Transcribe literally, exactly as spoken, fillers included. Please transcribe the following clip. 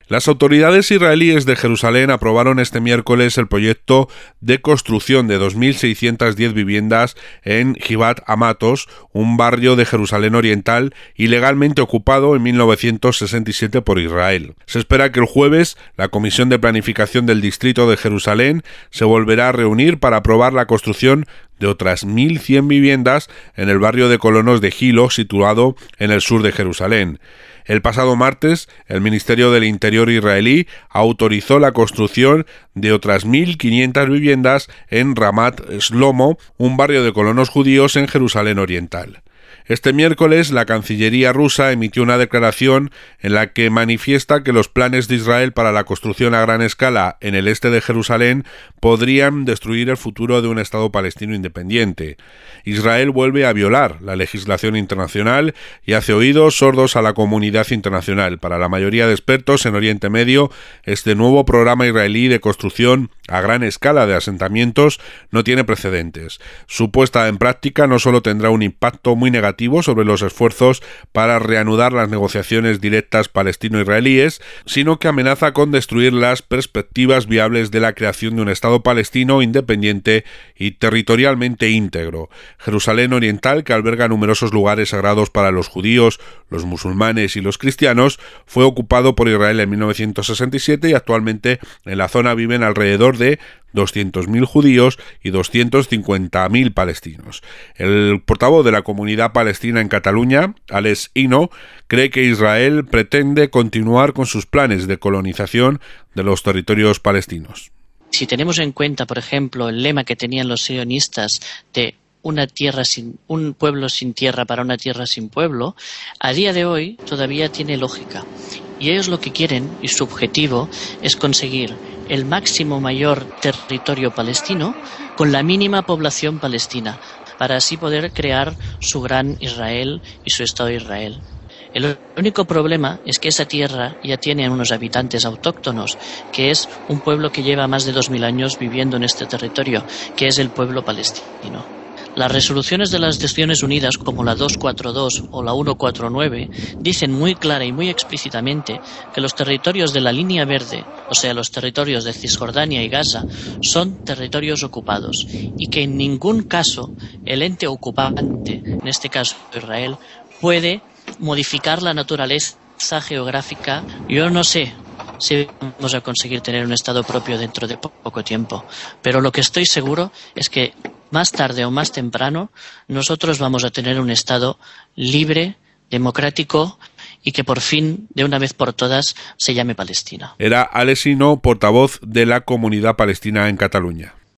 Las autoridades israelíes de Jerusalén aprobaron este miércoles el proyecto de construcción de dos mil seiscientas diez viviendas en Givat Hamatos, un barrio de Jerusalén Oriental ilegalmente ocupado en mil novecientos sesenta y siete por Israel. Se espera que el jueves la Comisión de Planificación del Distrito de Jerusalén se volverá a reunir para aprobar la construcción de otras mil cien viviendas en el barrio de colonos de Gilo, situado en el sur de Jerusalén. El pasado martes, el Ministerio del Interior israelí autorizó la construcción de otras mil quinientas viviendas en Ramat Shlomo, un barrio de colonos judíos en Jerusalén Oriental. Este miércoles, la Cancillería rusa emitió una declaración en la que manifiesta que los planes de Israel para la construcción a gran escala en el este de Jerusalén podrían destruir el futuro de un Estado palestino independiente. Israel vuelve a violar la legislación internacional y hace oídos sordos a la comunidad internacional. Para la mayoría de expertos en Oriente Medio, este nuevo programa israelí de construcción a gran escala de asentamientos no tiene precedentes. Su puesta en práctica no solo tendrá un impacto muy negativo sobre los esfuerzos para reanudar las negociaciones directas palestino-israelíes, sino que amenaza con destruir las perspectivas viables de la creación de un Estado palestino independiente y territorialmente íntegro. Jerusalén Oriental, que alberga numerosos lugares sagrados para los judíos, los musulmanes y los cristianos, fue ocupado por Israel en mil novecientos sesenta y siete y actualmente en la zona viven alrededor de doscientos mil judíos y doscientos cincuenta mil palestinos. El portavoz de la comunidad palestina en Cataluña, Alex Hino, cree que Israel pretende continuar con sus planes de colonización de los territorios palestinos. Si tenemos en cuenta, por ejemplo, el lema que tenían los sionistas de una tierra sin, un pueblo sin tierra para una tierra sin pueblo, a día de hoy todavía tiene lógica. Y ellos lo que quieren, y su objetivo, es conseguir el máximo mayor territorio palestino con la mínima población palestina, para así poder crear su gran Israel y su Estado de Israel. El único problema es que esa tierra ya tiene unos habitantes autóctonos, que es un pueblo que lleva más de dos mil años viviendo en este territorio, que es el pueblo palestino. Las resoluciones de las Naciones Unidas, como la doscientos cuarenta y dos o la ciento cuarenta y nueve, dicen muy clara y muy explícitamente que los territorios de la línea verde, o sea, los territorios de Cisjordania y Gaza, son territorios ocupados y que en ningún caso el ente ocupante, en este caso Israel, puede modificar la naturaleza geográfica. Yo no sé si vamos a conseguir tener un Estado propio dentro de poco tiempo, pero lo que estoy seguro es que más tarde o más temprano nosotros vamos a tener un Estado libre, democrático y que por fin, de una vez por todas, se llame Palestina. Era Alex Hino, portavoz de la comunidad palestina en Cataluña.